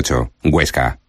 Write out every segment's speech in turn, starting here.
98, Huesca.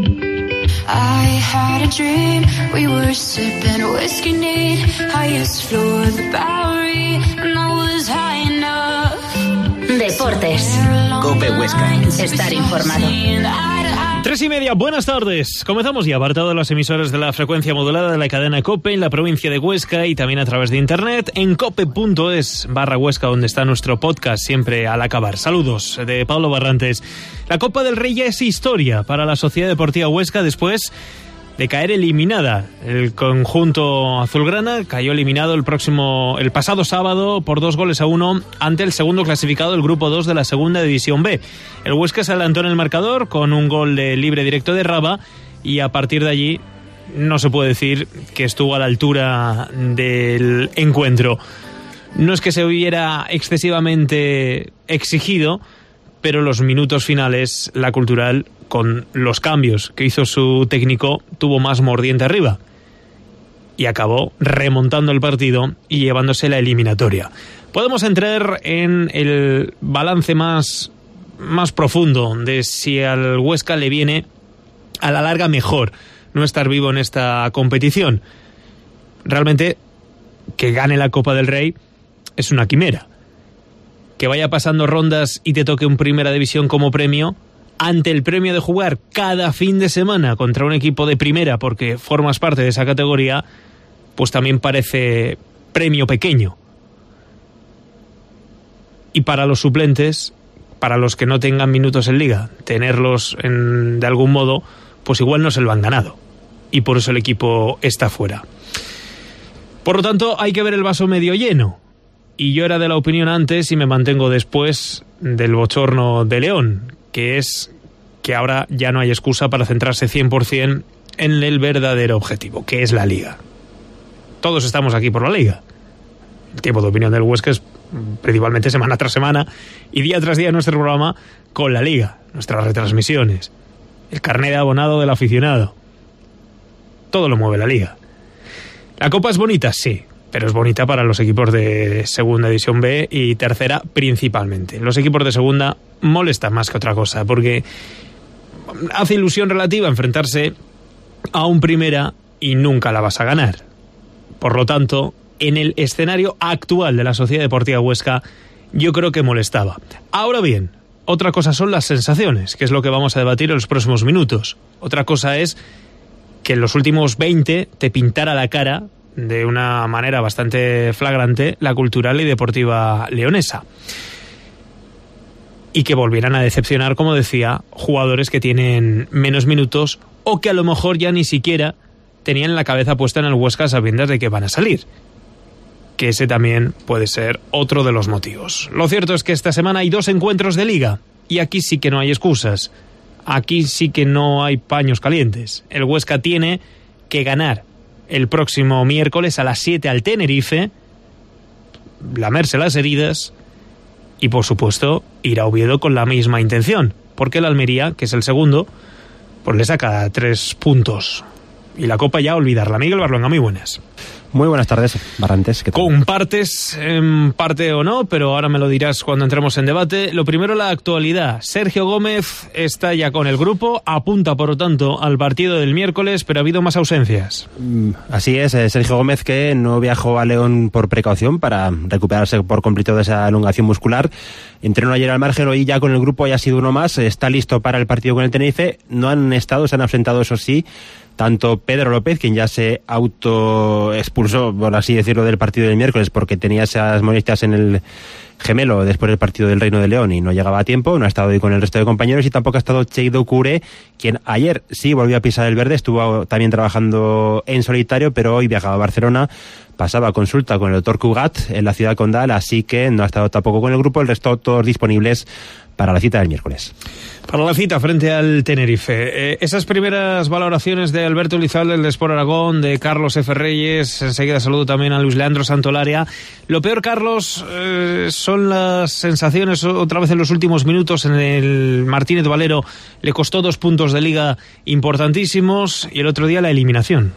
I had a dream, we were sipping whiskey neat, highest floor of the Bowery, and I was high enough. Deportes. COPE Huesca. Estar informado. 3:30, buenas tardes. Comenzamos ya, apartado de las emisoras de la frecuencia modulada de la cadena COPE en la provincia de Huesca y también a través de internet en cope.es/Huesca, donde está nuestro podcast siempre al acabar. Saludos de Pablo Barrantes. La Copa del Rey ya es historia para la Sociedad Deportiva Huesca después de caer eliminada. El conjunto azulgrana cayó eliminado el pasado sábado por 2-1 ante el segundo clasificado del grupo 2 de la segunda división B. El Huesca se adelantó en el marcador con un gol de libre directo de Raba y a partir de allí no se puede decir que estuvo a la altura del encuentro. No es que se hubiera excesivamente exigido, pero los minutos finales, la Cultural, con los cambios que hizo su técnico, tuvo más mordiente arriba y acabó remontando el partido y llevándose la eliminatoria. Podemos entrar en el balance más profundo de si al Huesca le viene a la larga mejor no estar vivo en esta competición. Realmente, que gane la Copa del Rey es una quimera. Que vaya pasando rondas y te toque un Primera División como premio, ante el premio de jugar cada fin de semana contra un equipo de primera porque formas parte de esa categoría, pues también parece premio pequeño. Y para los suplentes, para los que no tengan minutos en liga, tenerlos de algún modo, pues igual no se lo han ganado. Y por eso el equipo está fuera. Por lo tanto, hay que ver el vaso medio lleno. Y yo era de la opinión antes y me mantengo después del bochorno de León, que es que ahora ya no hay excusa para centrarse 100% en el verdadero objetivo, que es la Liga. Todos estamos aquí por la Liga. El tiempo de opinión del Huesca es principalmente semana tras semana y día tras día nuestro programa con la Liga, nuestras retransmisiones, el carné de abonado del aficionado. Todo lo mueve la Liga. La Copa es bonita, sí, pero es bonita para los equipos de Segunda División B y Tercera principalmente. Los equipos de Segunda molestan más que otra cosa, porque hace ilusión relativa enfrentarse a un Primera y nunca la vas a ganar. Por lo tanto, en el escenario actual de la Sociedad Deportiva Huesca, yo creo que molestaba. Ahora bien, otra cosa son las sensaciones, que es lo que vamos a debatir en los próximos minutos. Otra cosa es que en los últimos 20 te pintara la cara de una manera bastante flagrante la Cultural y Deportiva Leonesa. Y que volvieran a decepcionar, como decía, jugadores que tienen menos minutos o que a lo mejor ya ni siquiera tenían la cabeza puesta en el Huesca sabiendas de que van a salir. Que ese también puede ser otro de los motivos. Lo cierto es que esta semana hay 2 encuentros de Liga y aquí sí que no hay excusas. Aquí sí que no hay paños calientes. El Huesca tiene que ganar el próximo miércoles a las 7 al Tenerife, lamerse las heridas y, por supuesto, ir a Oviedo con la misma intención, porque el Almería, que es el segundo, pues le saca 3 puntos. Y la Copa ya olvidarla. Miguel Barlonga, muy buenas. Muy buenas tardes, Barrantes. ¿Qué tal? Compartes en parte o no, pero ahora me lo dirás cuando entremos en debate. Lo primero, la actualidad. Sergio Gómez está ya con el grupo, apunta por lo tanto al partido del miércoles, pero ha habido más ausencias. Así es, Sergio Gómez, que no viajó a León por precaución para recuperarse por completo de esa elongación muscular. Entrenó ayer al margen, hoy ya con el grupo ya ha sido uno más, está listo para el partido con el Tenerife. No han estado, se han ausentado, eso sí, tanto Pedro López, quien ya se autoexpulsó, por así decirlo, del partido del miércoles porque tenía esas molestias en el gemelo después del partido del Reino de León y no llegaba a tiempo, no ha estado hoy con el resto de compañeros, y tampoco ha estado Cheidou Kure, quien ayer sí volvió a pisar el verde, estuvo también trabajando en solitario, pero hoy viajaba a Barcelona, pasaba consulta con el doctor Cugat en la ciudad condal, así que no ha estado tampoco con el grupo, el resto todos disponibles para la cita del miércoles. Para la cita frente al Tenerife. Esas primeras valoraciones de Alberto Lizalde, del Sport Aragón, de Carlos F. Reyes, enseguida saludo también a Luis Leandro Santolaria. Lo peor, Carlos, son las sensaciones otra vez en los últimos minutos. En el Martínez Valero le costó 2 puntos de Liga importantísimos y el otro día la eliminación.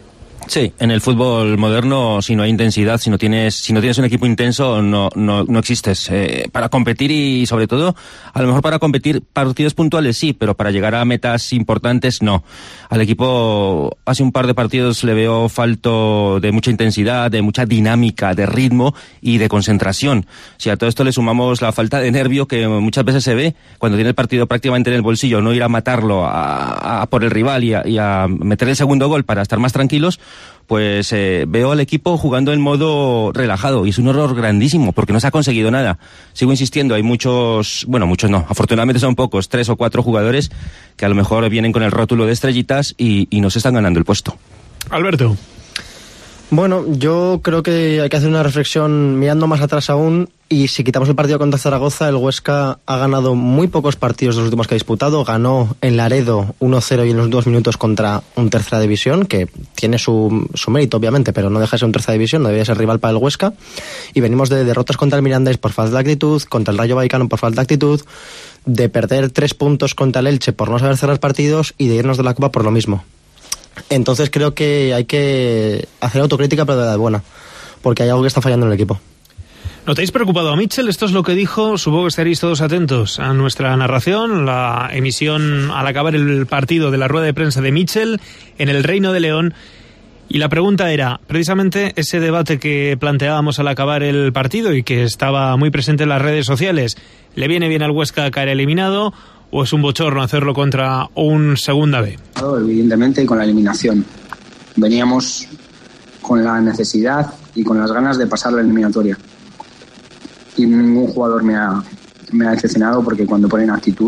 Sí, en el fútbol moderno, si no hay intensidad, si no tienes un equipo intenso, no existes. Para competir y, sobre todo, a lo mejor para competir partidos puntuales sí, pero para llegar a metas importantes no. Al equipo hace un par de partidos le veo falto de mucha intensidad, de mucha dinámica, de ritmo y de concentración. Si a todo esto le sumamos la falta de nervio que muchas veces se ve cuando tiene el partido prácticamente en el bolsillo, no ir a matarlo a por el rival y a meter el segundo gol para estar más tranquilos, pues veo al equipo jugando en modo relajado y es un error grandísimo porque no se ha conseguido nada. Sigo insistiendo, hay muchos no, afortunadamente son pocos, 3 o 4 jugadores que a lo mejor vienen con el rótulo de estrellitas y nos están ganando el puesto. Alberto. Bueno, yo creo que hay que hacer una reflexión mirando más atrás aún, y si quitamos el partido contra Zaragoza, el Huesca ha ganado muy pocos partidos de los últimos que ha disputado. Ganó en Laredo 1-0 y en los 2 minutos contra un tercera división, que tiene su mérito obviamente, pero no deja de ser un tercera división, no debería ser rival para el Huesca. Y venimos de derrotas contra el Mirandés por falta de actitud, contra el Rayo Vallecano por falta de actitud, de perder 3 puntos contra el Elche por no saber cerrar partidos y de irnos de la Copa por lo mismo. Entonces creo que hay que hacer autocrítica, pero de la buena, porque hay algo que está fallando en el equipo. ¿Notáis preocupado a Mitchell? Esto es lo que dijo, supongo que estaréis todos atentos a nuestra narración, la emisión al acabar el partido de la rueda de prensa de Mitchell en el Reino de León. Y la pregunta era, precisamente ese debate que planteábamos al acabar el partido y que estaba muy presente en las redes sociales, ¿le viene bien al Huesca caer eliminado o es un bochorno hacerlo contra un segunda B? Evidentemente, y con la eliminación. Veníamos con la necesidad y con las ganas de pasar la eliminatoria. Y ningún jugador me ha decepcionado, porque cuando ponen actitud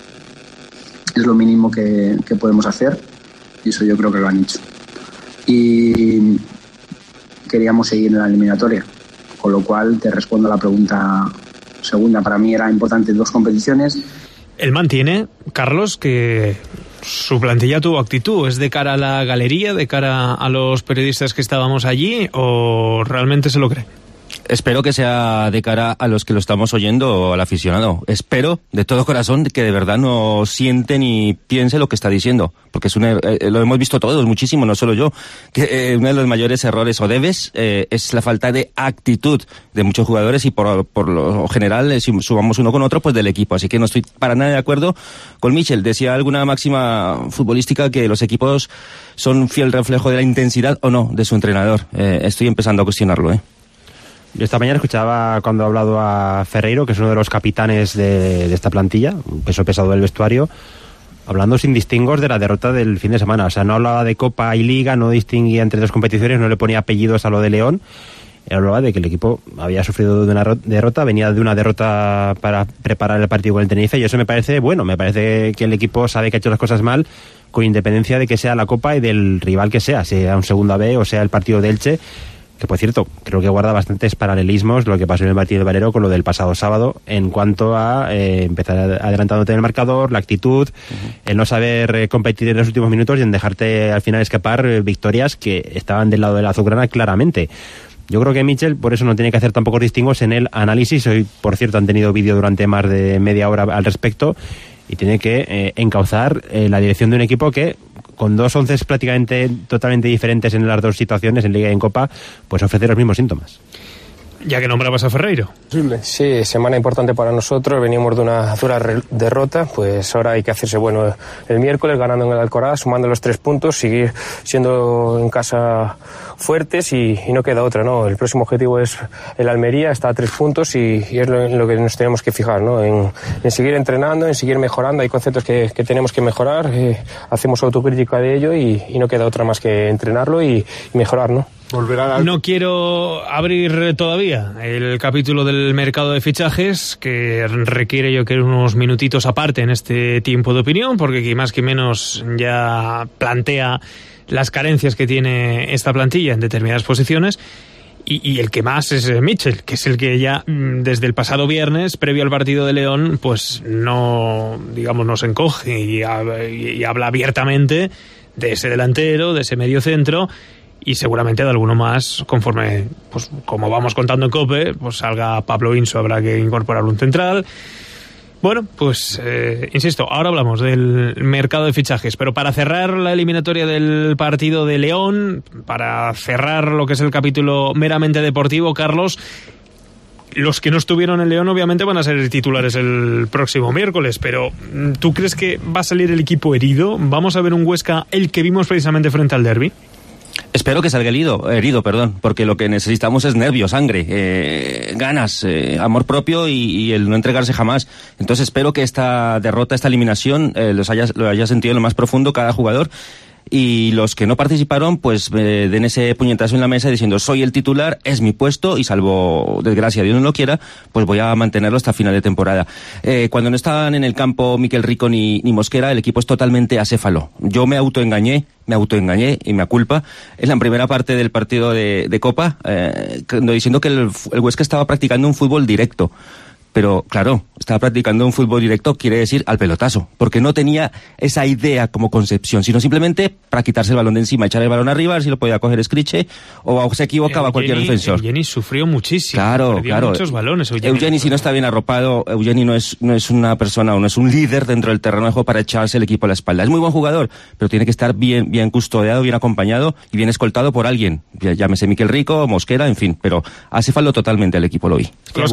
es lo mínimo que podemos hacer, y eso yo creo que lo han hecho. Y queríamos seguir en la eliminatoria, con lo cual te respondo a la pregunta segunda. Para mí era importante 2 competiciones. Él mantiene, Carlos, que su plantilla tuvo actitud. ¿Es de cara a la galería, de cara a los periodistas que estábamos allí, o realmente se lo cree? Espero que sea de cara a los que lo estamos oyendo o al aficionado. Espero de todo corazón que de verdad no siente ni piense lo que está diciendo, porque lo hemos visto todos muchísimo, no solo yo, que uno de los mayores errores o debes es la falta de actitud de muchos jugadores y por lo general, si subamos uno con otro, pues del equipo. Así que no estoy para nada de acuerdo con Mitchell. Decía alguna máxima futbolística que los equipos son fiel reflejo de la intensidad o no de su entrenador. Estoy empezando a cuestionarlo, Yo esta mañana escuchaba cuando ha hablado a Ferreiro, que es uno de los capitanes de esta plantilla, un peso pesado del vestuario, hablando sin distingos de la derrota del fin de semana. O sea, no hablaba de Copa y Liga, no distinguía entre 2 competiciones, no le ponía apellidos a lo de León. Él hablaba de que el equipo había sufrido de una derrota, venía de una derrota para preparar el partido con el Tenerife, y eso me parece bueno. Me parece que el equipo sabe que ha hecho las cosas mal, con independencia de que sea la Copa y del rival que sea un segunda B o sea el partido de Elche, que por cierto, creo que guarda bastantes paralelismos lo que pasó en el partido de Valero con lo del pasado sábado, en cuanto a empezar adelantándote en el marcador, la actitud, el no saber competir en los últimos minutos y en dejarte al final escapar victorias que estaban del lado de la azulgrana claramente. Yo creo que Mitchell por eso no tiene que hacer tampoco distingos en el análisis. Hoy, por cierto, han tenido vídeo durante más de media hora al respecto, y tiene que encauzar la dirección de un equipo que, con 2 onces prácticamente totalmente diferentes en las 2 situaciones, en Liga y en Copa, pues ofrece los mismos síntomas. Ya que nombrabas a Ferreiro. Sí, semana importante para nosotros, venimos de una dura derrota, pues ahora hay que hacerse bueno el miércoles, ganando en el Alcoraz, sumando los 3 puntos, seguir siendo en casa fuertes y no queda otra, ¿no? El próximo objetivo es el Almería, está a 3 puntos y es en lo que nos tenemos que fijar, ¿no? En seguir entrenando, en seguir mejorando. Hay conceptos que tenemos que mejorar, hacemos autocrítica de ello y no queda otra más que entrenarlo y mejorar, ¿no? No quiero abrir todavía el capítulo del mercado de fichajes, que requiere yo creo unos minutitos aparte en este tiempo de opinión, porque que más que menos ya plantea las carencias que tiene esta plantilla en determinadas posiciones. Y el que más es Mitchell, que es el que ya desde el pasado viernes, previo al partido de León, pues no se encoge y habla abiertamente de ese delantero, de ese medio centro, y seguramente de alguno más conforme, pues como vamos contando en COPE, pues salga Pablo Inso, habrá que incorporar un central. Bueno, pues insisto, ahora hablamos del mercado de fichajes, pero para cerrar la eliminatoria del partido de León, para cerrar lo que es el capítulo meramente deportivo, Carlos, los que no estuvieron en León obviamente van a ser titulares el próximo miércoles, pero ¿tú crees que va a salir el equipo herido? ¿Vamos a ver un Huesca el que vimos precisamente frente al derbi? Espero que salga herido, porque lo que necesitamos es nervios, sangre, ganas, amor propio y el no entregarse jamás. Entonces espero que esta derrota, esta eliminación, lo haya sentido en lo más profundo cada jugador. Y los que no participaron, pues den ese puñetazo en la mesa diciendo soy el titular, es mi puesto y salvo desgracia, Dios no lo quiera, pues voy a mantenerlo hasta final de temporada. Cuando no estaban en el campo Miquel Rico ni Mosquera, el equipo es totalmente acéfalo. Yo me autoengañé y me aculpa en la primera parte del partido de Copa, diciendo que el Huesca estaba practicando un fútbol directo. Pero, claro, estaba practicando un fútbol directo, quiere decir al pelotazo, porque no tenía esa idea como concepción, sino simplemente para quitarse el balón de encima, echar el balón arriba, a ver si lo podía coger Scriche, o se equivocaba cualquier defensor. Eugeni sufrió muchísimo, claro. muchos balones. Eugeni, si no está bien arropado, Eugeni no es una persona, o no es un líder dentro del terreno de juego para echarse el equipo a la espalda. Es muy buen jugador, pero tiene que estar bien custodiado, bien acompañado y bien escoltado por alguien, llámese Miquel Rico, Mosquera, en fin, pero hace falta totalmente el equipo, lo vi.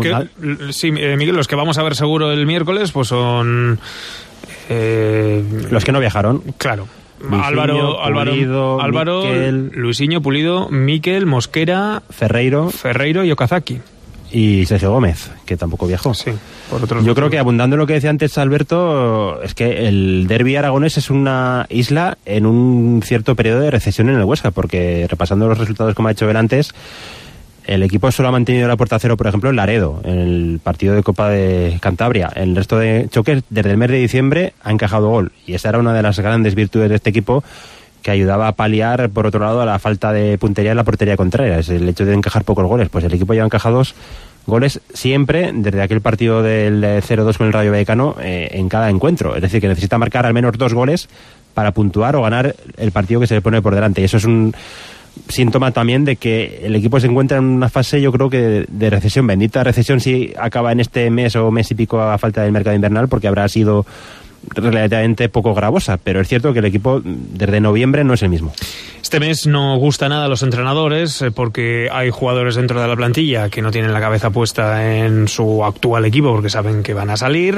Miguel, los que vamos a ver seguro el miércoles pues son los que no viajaron. Claro. Luisinho, Álvaro, Miquel, Luisinho, Pulido, Miquel, Mosquera, Ferreiro y Okazaki. Y Sergio Gómez, que tampoco viajó. Sí, por otros. Yo creo que, abundando en lo que decía antes Alberto, es que el derbi aragonés es una isla en un cierto periodo de recesión en el Huesca, porque repasando los resultados como ha hecho él antes, el equipo solo ha mantenido la puerta a cero, por ejemplo, en Laredo, en el partido de Copa de Cantabria. En el resto de choques, desde el mes de diciembre, ha encajado gol. Y esa era una de las grandes virtudes de este equipo, que ayudaba a paliar, por otro lado, a la falta de puntería en la portería contraria. Es el hecho de encajar pocos goles. Pues el equipo lleva encajados goles siempre, desde aquel partido del 0-2 con el Rayo Vallecano, en cada encuentro. Es decir, que necesita marcar al menos 2 goles para puntuar o ganar el partido que se le pone por delante. Y eso es un síntoma también de que el equipo se encuentra en una fase, yo creo que de recesión. Bendita recesión si acaba en este mes o mes y pico a falta del mercado invernal, porque habrá sido relativamente poco gravosa, pero es cierto que el equipo desde noviembre no es el mismo. Este mes no gusta nada a los entrenadores porque hay jugadores dentro de la plantilla que no tienen la cabeza puesta en su actual equipo porque saben que van a salir.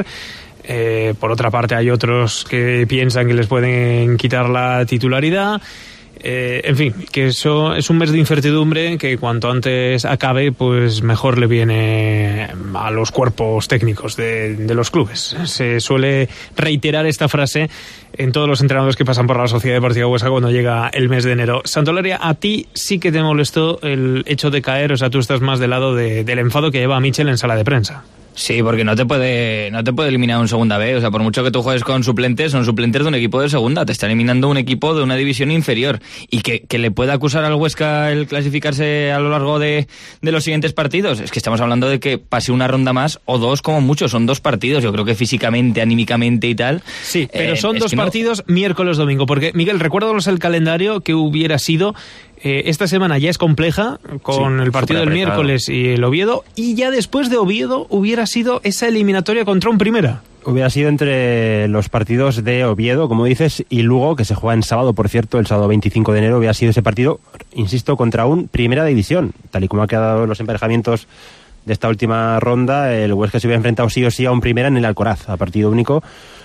Por otra parte hay otros que piensan que les pueden quitar la titularidad. En fin, que eso es un mes de incertidumbre que cuanto antes acabe, pues mejor le viene a los cuerpos técnicos de los clubes. Se suele reiterar esta frase en todos los entrenadores que pasan por la Sociedad Deportiva Huesca cuando llega el mes de enero. Santolaria, a ti sí que te molestó el hecho de caer, o sea, tú estás más del lado del enfado que lleva a Michel en sala de prensa. Sí, porque no te puede eliminar un segunda B, o sea, por mucho que tú juegues con suplentes, son suplentes de un equipo de segunda, te está eliminando un equipo de una división inferior, y que le pueda acusar al Huesca el clasificarse a lo largo de los siguientes partidos. Es que estamos hablando de que pase una ronda más o 2 como mucho, son 2 partidos, yo creo que físicamente, anímicamente y tal. Sí, pero son 2 partidos miércoles, domingo, porque Miguel, recuérdanos el calendario que hubiera sido. Esta semana ya es compleja con el partido del miércoles y el Oviedo, y ya después de Oviedo hubiera sido esa eliminatoria contra un Primera. Hubiera sido entre los partidos de Oviedo, como dices, y Lugo, que se juega en sábado, por cierto, el sábado 25 de enero, hubiera sido ese partido, insisto, contra un Primera División. Tal y como ha quedado los emparejamientos de esta última ronda, el Huesca se hubiera enfrentado sí o sí a un Primera en el Alcoraz, a partido único.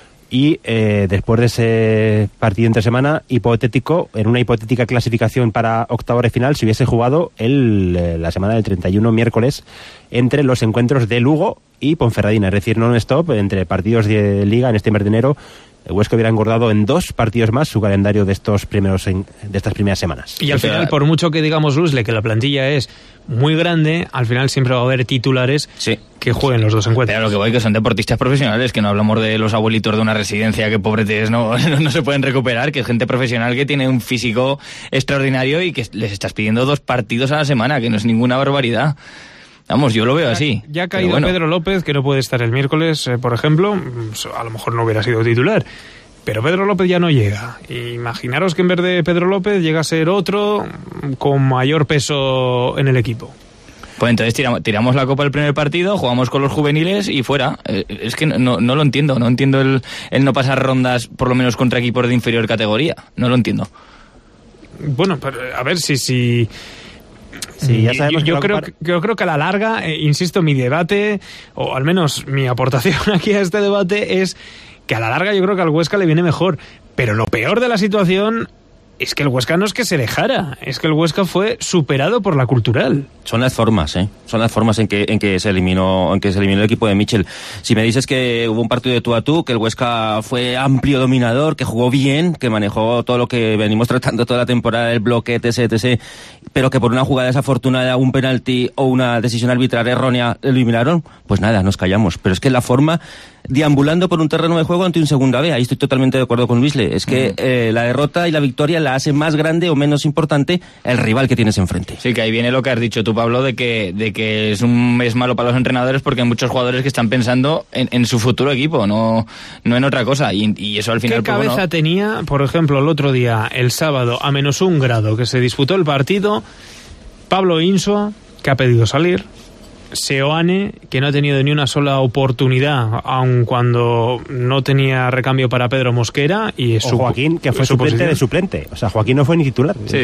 Y después de ese partido entre semana hipotético, en una hipotética clasificación para octavos de final, se hubiese jugado la semana del 31, miércoles, entre los encuentros de Lugo y Ponferradina, es decir, non-stop, entre partidos de Liga en este mes de enero. El Huesca hubiera engordado en 2 partidos más su calendario de estas primeras semanas. Y al final, por mucho que digamos, Rusle, que la plantilla es muy grande, al final siempre va a haber titulares que jueguen los 2 encuentros. Pero lo que voy, que son deportistas profesionales, que no hablamos de los abuelitos de una residencia que pobretes no se pueden recuperar, que es gente profesional que tiene un físico extraordinario y que les estás pidiendo 2 partidos a la semana, que no es ninguna barbaridad. Vamos, yo lo veo así. Ya ha caído Pedro López, que no puede estar el miércoles, por ejemplo. A lo mejor no hubiera sido titular. Pero Pedro López ya no llega. Imaginaros que en vez de Pedro López llega a ser otro con mayor peso en el equipo. Pues entonces tiramos la copa el primer partido, jugamos con los juveniles y fuera. Es que no lo entiendo. No entiendo el no pasar rondas, por lo menos contra equipos de inferior categoría. No lo entiendo. Bueno, a ver si... Sí, ya sabemos yo creo que a la larga, insisto, mi debate, o al menos mi aportación aquí a este debate es que a la larga yo creo que al Huesca le viene mejor. Pero lo peor de la situación es que el Huesca no es que se dejara, es que el Huesca fue superado por la Cultural. Son las formas, son las formas en que se eliminó el equipo de Michel. Si me dices que hubo un partido de tú a tú, que el Huesca fue amplio dominador, que jugó bien, que manejó todo lo que venimos tratando toda la temporada, el bloque, etc., pero que por una jugada desafortunada, un penalti o una decisión arbitral errónea lo eliminaron, pues nada, nos callamos. Pero es que la forma, deambulando por un terreno de juego ante un segunda B, ahí estoy totalmente de acuerdo con Luisle, es que la derrota y la victoria la hace más grande o menos importante el rival que tienes enfrente. Sí, que ahí viene lo que has dicho tú, Pablo, de que es malo para los entrenadores porque hay muchos jugadores que están pensando en su futuro equipo, no en otra cosa, y eso al final... ¿Qué cabeza tenía, por ejemplo, el otro día, el sábado, a -1 grado, que se disputó el partido, Pablo Insua, que ha pedido salir, Seoane, que no ha tenido ni una sola oportunidad, aun cuando no tenía recambio para Pedro Mosquera, y Joaquín, que fue suplente de suplente. O sea, Joaquín no fue ni titular. Sí.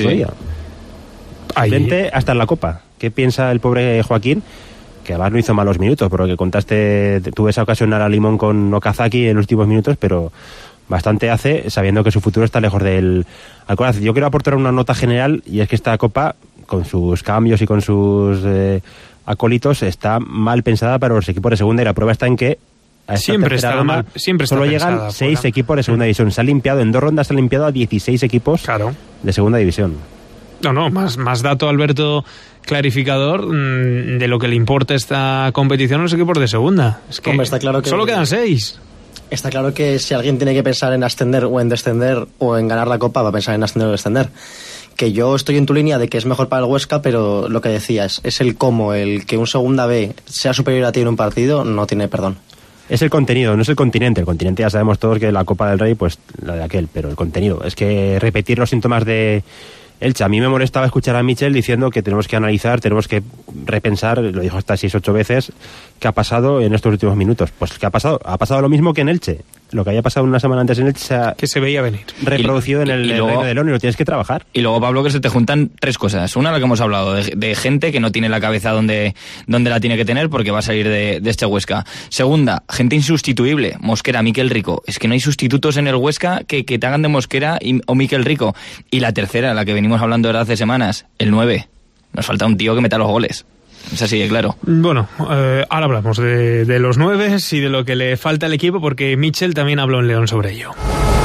Suplente hasta en la Copa. ¿Qué piensa el pobre Joaquín? Que además no hizo malos minutos, pero que contaste, tuve esa ocasión a la limón con Okazaki en los últimos minutos, pero bastante hace, sabiendo que su futuro está lejos del Alcoraz. Yo quiero aportar una nota general, y es que esta Copa, con sus cambios y con sus acólitos, está mal pensada para los equipos de segunda, y la prueba está en que siempre solo llegan 6 equipos de segunda división. Se ha limpiado, en 2 rondas se ha limpiado a 16 equipos de segunda división. No, más dato, Alberto, clarificador de lo que le importa esta competición a los equipos de segunda. Es que, está claro que solo quedan 6. Está claro que si alguien tiene que pensar en ascender o en descender o en ganar la Copa, va a pensar en ascender o descender. Que yo estoy en tu línea de que es mejor para el Huesca, pero lo que decías es el cómo, el que un segunda B sea superior a ti en un partido, no tiene perdón. Es el contenido, no es el continente. El continente ya sabemos todos que la Copa del Rey, pues la de aquel, pero el contenido. Es que repetir los síntomas de Elche. A mí me molestaba escuchar a Michel diciendo que tenemos que analizar, tenemos que repensar, lo dijo hasta 6-8 veces, qué ha pasado en estos últimos minutos. Pues ¿qué ha pasado? Ha pasado lo mismo que en Elche. Lo que había pasado una semana antes en Elche que se veía venir, reproducido en el Reino de León, y lo tienes que trabajar. Y luego, Pablo, que se te juntan 3 cosas. Una, lo que hemos hablado, de gente que no tiene la cabeza donde la tiene que tener porque va a salir de este Huesca. Segunda, gente insustituible. Mosquera, Miquel Rico. Es que no hay sustitutos en el Huesca que te hagan de Mosquera o Miquel Rico. Y la tercera, la que venimos hablando desde hace semanas, el 9. Nos falta un tío que meta los goles. Es así de claro. Bueno, ahora hablamos de los 9 y de lo que le falta al equipo, porque Michel también habló en León sobre ello.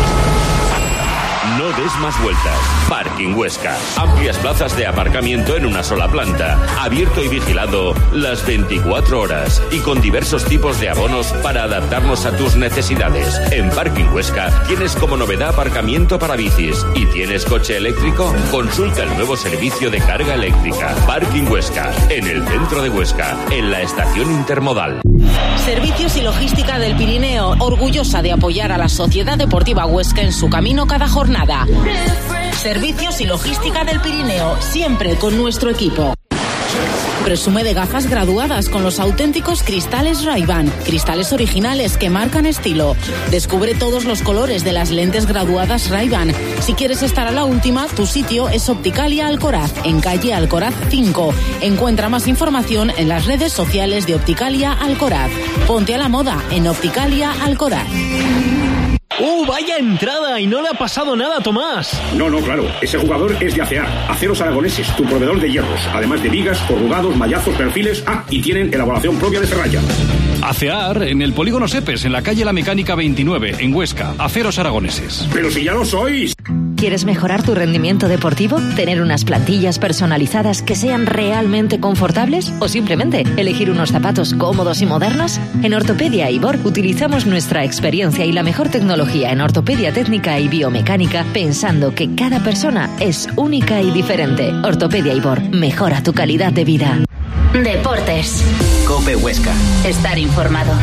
No des más vueltas. Parking Huesca. Amplias plazas de aparcamiento en una sola planta. Abierto y vigilado las 24 horas. Y con diversos tipos de abonos para adaptarnos a tus necesidades. En Parking Huesca tienes como novedad aparcamiento para bicis. ¿Y tienes coche eléctrico? Consulta el nuevo servicio de carga eléctrica. Parking Huesca. En el centro de Huesca. En la estación intermodal. Servicios y Logística del Pirineo. Orgullosa de apoyar a la Sociedad Deportiva Huesca en su camino cada jornada. Servicios y Logística del Pirineo, siempre con nuestro equipo. Presume de gafas graduadas con los auténticos cristales Ray-Ban, cristales originales que marcan estilo. Descubre todos los colores de las lentes graduadas Ray-Ban. Si quieres estar a la última, tu sitio es Opticalia Alcoraz, en calle Alcoraz 5. Encuentra más información en las redes sociales de Opticalia Alcoraz. Ponte a la moda en Opticalia Alcoraz. ¡Vaya entrada! Y no le ha pasado nada a Tomás. No, claro. Ese jugador es de ACEAR, Aceros Aragoneses, tu proveedor de hierros. Además de vigas, corrugados, mallazos, perfiles. Y tienen elaboración propia de ferralla. ACEAR en el Polígono Sepes, en la calle La Mecánica 29, en Huesca. Aceros Aragoneses. ¡Pero si ya lo sois! ¿Quieres mejorar tu rendimiento deportivo? ¿Tener unas plantillas personalizadas que sean realmente confortables? ¿O simplemente elegir unos zapatos cómodos y modernos? En Ortopedia Ibor utilizamos nuestra experiencia y la mejor tecnología en ortopedia técnica y biomecánica, pensando que cada persona es única y diferente. Ortopedia Ibor, mejora tu calidad de vida. Deportes. COPE Huesca. Estar informado.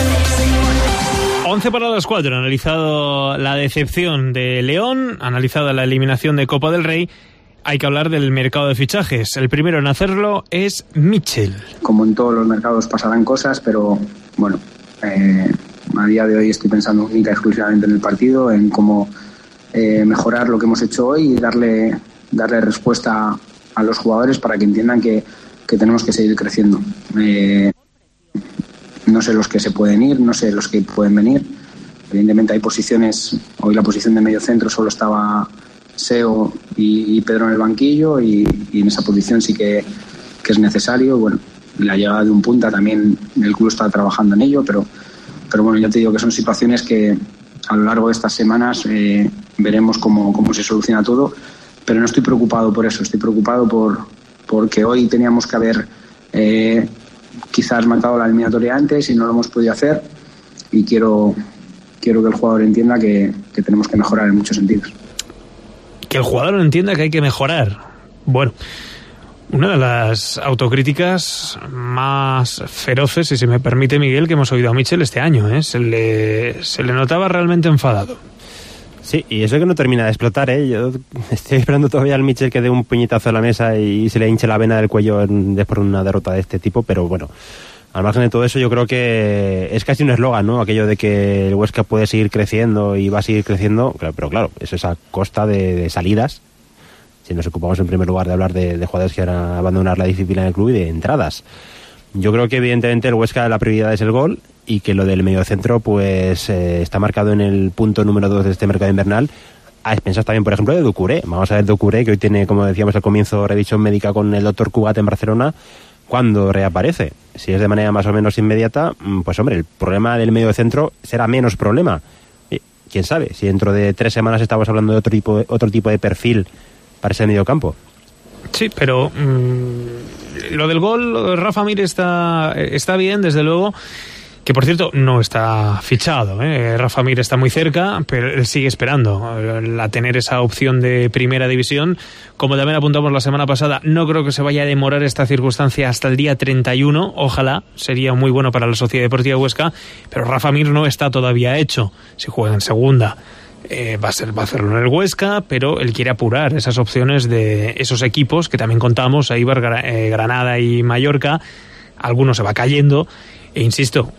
11 para las 4, analizado la decepción de León, analizada la eliminación de Copa del Rey, hay que hablar del mercado de fichajes. El primero en hacerlo es Mitchell. Como en todos los mercados pasarán cosas, pero bueno, a día de hoy estoy pensando única y exclusivamente en el partido, en cómo mejorar lo que hemos hecho hoy y darle respuesta a los jugadores para que entiendan que tenemos que seguir creciendo. No sé los que se pueden ir, no sé los que pueden venir. Evidentemente hay posiciones, hoy la posición de medio centro solo estaba Seo y Pedro en el banquillo y en esa posición sí que es necesario. Bueno, la llegada de un punta también el club está trabajando en ello, pero bueno, ya te digo que son situaciones que a lo largo de estas semanas veremos cómo se soluciona todo, pero no estoy preocupado por eso, estoy preocupado porque hoy teníamos que haber quizás matado la eliminatoria antes y no lo hemos podido hacer, y quiero que el jugador entienda que tenemos que mejorar en muchos sentidos. Que el jugador entienda que hay que mejorar. Bueno, una de las autocríticas más feroces, si se me permite, Miguel, que hemos oído a Mitchell este año, ¿eh? Se le notaba realmente enfadado. Sí, y eso que no termina de explotar, ¿eh? Yo estoy esperando todavía al Mitchell que dé un puñetazo a la mesa y se le hinche la vena del cuello después de una derrota de este tipo, pero bueno, al margen de todo eso, yo creo que es casi un eslogan, ¿no? Aquello de que el Huesca puede seguir creciendo y va a seguir creciendo, pero claro, eso es a costa de salidas. Si nos ocupamos en primer lugar de hablar de jugadores que van a abandonar la disciplina del club y de entradas. Yo creo que evidentemente el Huesca, la prioridad es el gol, y que lo del mediocentro pues está marcado en el punto número 2 de este mercado invernal, a expensas también, por ejemplo, de Doucouré. Vamos a ver Doucouré, que hoy tiene, como decíamos al comienzo, revisión médica con el doctor Cugat en Barcelona, cuando reaparece. Si es de manera más o menos inmediata, pues hombre, el problema del mediocentro será menos problema. Quién sabe, si dentro de 3 semanas estamos hablando de otro tipo de perfil para ese mediocampo. Sí, pero lo del gol, Rafa Mir está bien, desde luego. Que por cierto no está fichado, Rafa Mir está muy cerca, pero él sigue esperando a tener esa opción de primera división. Como también apuntamos la semana pasada, no creo que se vaya a demorar esta circunstancia hasta el día 31, ojalá, sería muy bueno para la Sociedad Deportiva Huesca, pero Rafa Mir no está todavía hecho. Si juega en segunda va a hacerlo en el Huesca, pero él quiere apurar esas opciones de esos equipos que también contamos, Eibar, Granada y Mallorca. Algunos se va cayendo. E insisto,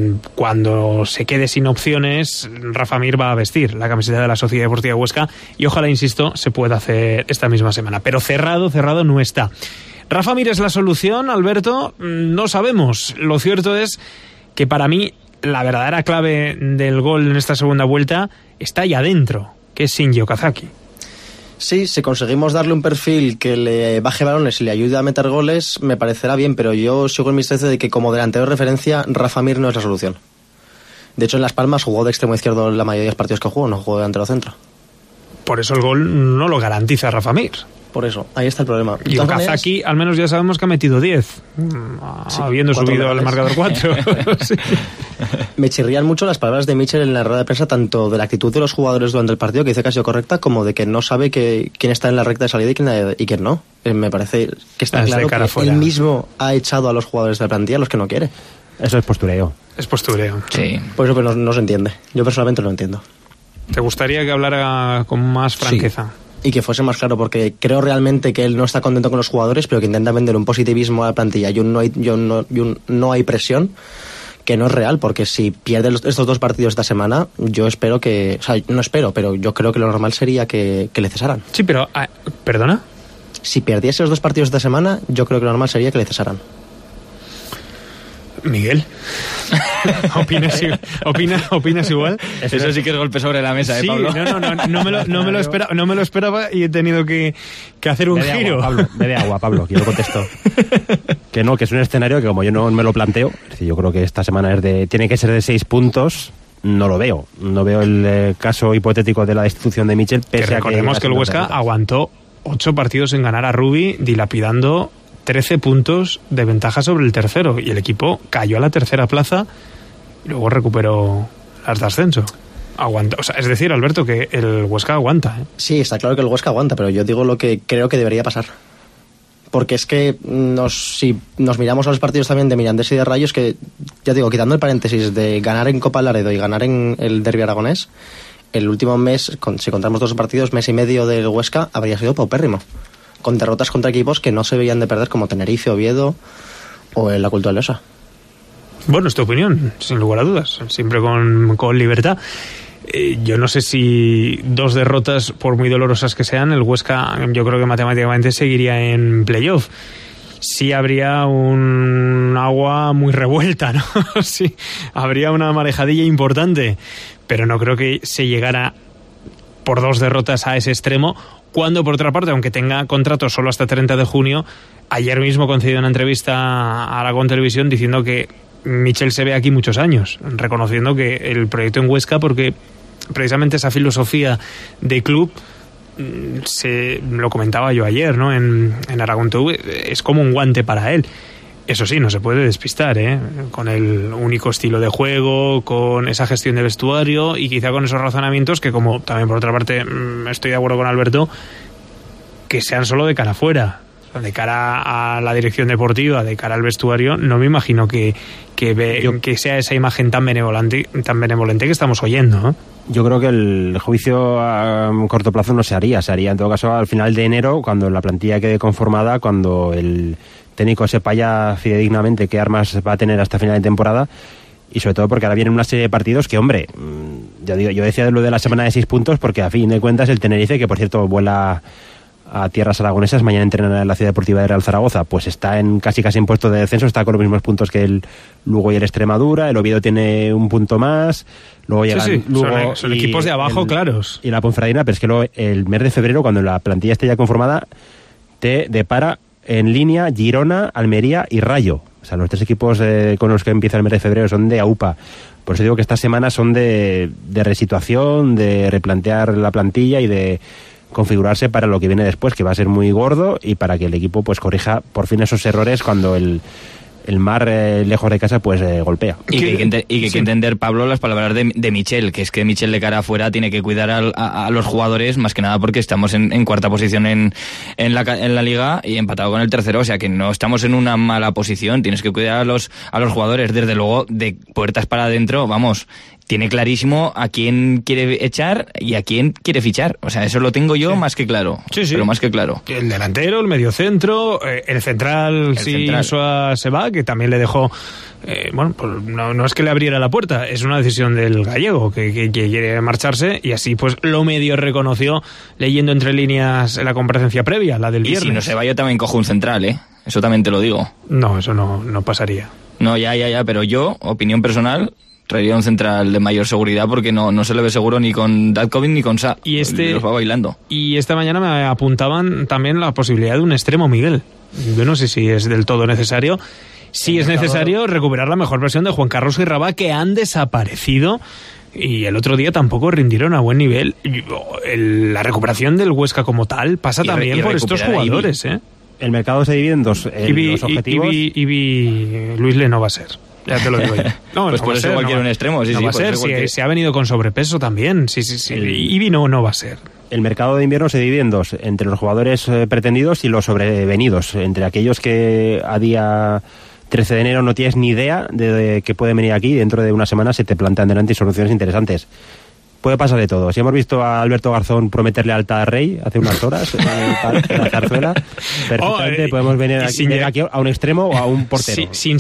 cuando se quede sin opciones, Rafa Mir va a vestir la camiseta de la Sociedad Deportiva Huesca y ojalá, insisto, se pueda hacer esta misma semana. Pero cerrado no está. ¿Rafa Mir es la solución, Alberto? No sabemos. Lo cierto es que para mí la verdadera clave del gol en esta segunda vuelta está ahí adentro, que es Shinji Okazaki. Sí, si conseguimos darle un perfil que le baje balones y le ayude a meter goles, me parecerá bien, pero yo sigo en mi estrategia de que como delantero de referencia, Rafa Mir no es la solución. De hecho, en Las Palmas jugó de extremo izquierdo la mayoría de los partidos que jugó, no jugó de delantero centro. Por eso el gol no lo garantiza Rafa Mir. Por eso, ahí está el problema. Y Okazaki, al menos ya sabemos que ha metido 10, sí, habiendo subido al marcador 4. Sí. Me chirrían mucho las palabras de Mitchell en la rueda de prensa, tanto de la actitud de los jugadores durante el partido, que dice que ha sido correcta, como de que no sabe quién está en la recta de salida y quién no. Me parece que está claro que él mismo ha echado a los jugadores de la plantilla, a los que no quiere. Eso es postureo. Es postureo. Sí. Por eso que no se entiende. Yo personalmente no lo entiendo. ¿Te gustaría que hablara con más franqueza? Sí. Y que fuese más claro, porque creo realmente que él no está contento con los jugadores, pero que intenta vender un positivismo a la plantilla y no hay presión, que no es real, porque si pierde estos 2 partidos esta semana, yo espero que... O sea, no espero, pero yo creo que lo normal sería que le cesaran. Sí, pero... ¿Perdona? Si perdiese los 2 partidos esta semana, yo creo que lo normal sería que le cesaran. Miguel, ¿opinas igual? Eso sí que es golpe sobre la mesa, sí, Pablo. No me lo esperaba y he tenido que hacer un giro. Bebe agua, Pablo, que yo contesto. Que es un escenario que como yo no me lo planteo, es decir, yo creo que esta semana tiene que ser de 6 puntos. No lo veo. No veo el caso hipotético de la destitución de Mitchell. Pese que recordemos que el Huesca aguantó 8 partidos en ganar a Rubi, dilapidando 13 puntos de ventaja sobre el tercero, y el equipo cayó a la tercera plaza y luego recuperó las de ascenso. Aguanta, o sea, es decir, Alberto, que el Huesca aguanta, ¿eh? Sí, está claro que el Huesca aguanta, pero yo digo lo que creo que debería pasar. Porque es que si nos miramos a los partidos también de Mirandés y de Rayos, que ya digo, quitando el paréntesis de ganar en Copa Laredo y ganar en el Derbi Aragonés, el último mes, si contamos 2 partidos, mes y medio del Huesca, habría sido paupérrimo. con derrotas contra equipos que no se veían de perder, como Tenerife, Oviedo o la Cultural Leosa. Bueno, es tu opinión, sin lugar a dudas, siempre con libertad. Yo no sé si 2 derrotas, por muy dolorosas que sean, el Huesca yo creo que matemáticamente seguiría en playoff. Sí habría un agua muy revuelta, ¿no? Sí, habría una marejadilla importante, pero no creo que se llegara por 2 derrotas a ese extremo, cuando por otra parte, aunque tenga contrato solo hasta 30 de junio, ayer mismo concedió una entrevista a Aragón Televisión diciendo que Michel se ve aquí muchos años, reconociendo que el proyecto en Huesca, porque precisamente esa filosofía de club, lo comentaba yo ayer, ¿no? En Aragón TV, es como un guante para él. Eso sí, no se puede despistar, con el único estilo de juego, con esa gestión de vestuario y quizá con esos razonamientos que, como también por otra parte estoy de acuerdo con Alberto, que sean solo de cara afuera. De cara a la dirección deportiva, de cara al vestuario, no me imagino que sea esa imagen tan benevolente que estamos oyendo, ¿no? Yo creo que el juicio a corto plazo no se haría en todo caso al final de enero, cuando la plantilla quede conformada, cuando el técnico sepa ya fidedignamente qué armas va a tener hasta final de temporada, y sobre todo porque ahora vienen una serie de partidos que, hombre, yo decía lo de la semana de 6 puntos porque a fin de cuentas el Tenerife, que por cierto vuela a tierras aragonesas, mañana entrena en la Ciudad Deportiva de Real Zaragoza, pues está casi en puesto de descenso, está con los mismos puntos que el Lugo y el Extremadura, el Oviedo tiene un punto más, luego llegan Lugo son equipos de abajo claros. Y la Ponferradina, pero es que luego el mes de febrero, cuando la plantilla esté ya conformada, te depara en línea Girona, Almería y Rayo. O sea, los 3 equipos con los que empieza el mes de febrero son de AUPA. Por eso digo que estas semanas son de resituación, de replantear la plantilla y de configurarse para lo que viene después, que va a ser muy gordo, y para que el equipo pues corrija por fin esos errores cuando el mar lejos de casa pues golpea. Y que hay que entender, Pablo, las palabras de Michel, que es que Michel de cara afuera tiene que cuidar a los jugadores, más que nada porque estamos en cuarta posición en la liga y empatado con el tercero, o sea que no estamos en una mala posición, tienes que cuidar a los jugadores, desde luego de puertas para adentro, vamos, tiene clarísimo a quién quiere echar y a quién quiere fichar. O sea, eso lo tengo yo más que claro. Sí. Pero más que claro. El delantero, el mediocentro, el central, Insua se va, que también le dejó... pues no es que le abriera la puerta, es una decisión del gallego que quiere marcharse, y así pues lo medio reconoció leyendo entre líneas la comparecencia previa, la del viernes. Y si no se va, yo también cojo un central, eso también te lo digo. No, eso no pasaría. No, ya, pero yo, opinión personal, traería un central de mayor seguridad porque no se le ve seguro ni con Datkovic ni con Sa. Los va bailando. Y esta mañana me apuntaban también la posibilidad de un extremo, Miguel. Yo no sé si es del todo necesario. Sí es necesario recuperar la mejor versión de Juan Carlos y Rabá, que han desaparecido y el otro día tampoco rindieron a buen nivel. La recuperación del Huesca como tal pasa también por estos jugadores. El mercado se divide en 2 los objetivos. Ibi Luis Le no va a ser. Ya te lo digo yo. No, pues por eso igual quiere un extremo. No va a ser, se ha venido con sobrepeso también. Sí. Ibi no va a ser. El mercado de invierno se divide en 2, entre los jugadores pretendidos y los sobrevenidos. Entre aquellos que a día 13 de enero no tienes ni idea de que pueden venir aquí, dentro de una semana se te plantean delante soluciones interesantes. Puede pasar de todo. Si hemos visto a Alberto Garzón prometerle alta a Rey hace unas horas en la zarzuela, perfectamente podemos venir aquí a un extremo o a un portero. Sin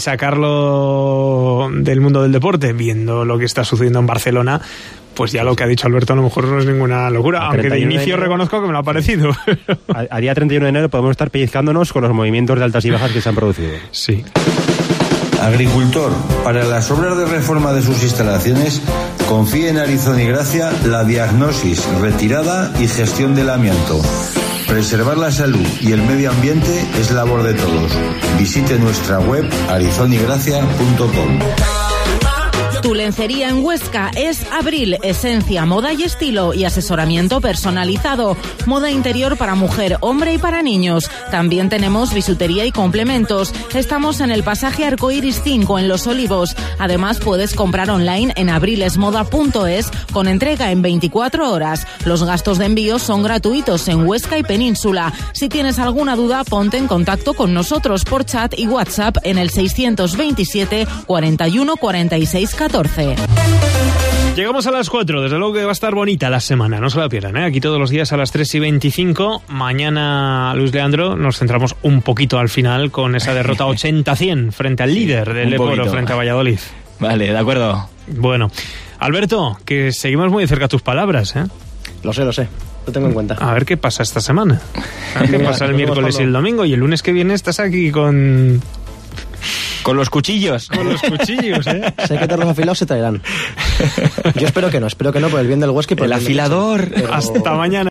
sacarlo del mundo del deporte, viendo lo que está sucediendo en Barcelona, pues ya lo que ha dicho Alberto a lo mejor no es ninguna locura, aunque de inicio reconozco que me lo ha parecido. A día 31 de enero podemos estar pellizcándonos con los movimientos de altas y bajas que se han producido. Sí. Agricultor, para las obras de reforma de sus instalaciones, confíe en Arizón y Gracia la diagnosis, retirada y gestión del amianto. Preservar la salud y el medio ambiente es labor de todos. Visite nuestra web arizonygracia.com. Tu lencería en Huesca es Abril, esencia, moda y estilo y asesoramiento personalizado. Moda interior para mujer, hombre y para niños. También tenemos bisutería y complementos. Estamos en el pasaje Arcoiris 5 en Los Olivos. Además puedes comprar online en abrilesmoda.es con entrega en 24 horas. Los gastos de envío son gratuitos en Huesca y Península. Si tienes alguna duda, ponte en contacto con nosotros por chat y WhatsApp en el 627 41 46 14. Llegamos a las 4, desde luego que va a estar bonita la semana, no se la pierdan, ¿eh? Aquí todos los días a las 3:25. Mañana, Luis Leandro, nos centramos un poquito al final con esa derrota 80-100 frente al líder del Leporo, frente a Valladolid. Vale, de acuerdo. Bueno, Alberto, que seguimos muy de cerca tus palabras, ¿eh? Lo sé, lo tengo en cuenta. A ver qué pasa esta semana. A ver qué pasa el miércoles y el domingo, y el lunes que viene estás aquí con... Con los cuchillos. Con los cuchillos, ¿eh? Sé que te los afilados se traerán. Yo espero que no, por el bien del Huesca y por el afilador. Pero... Hasta mañana.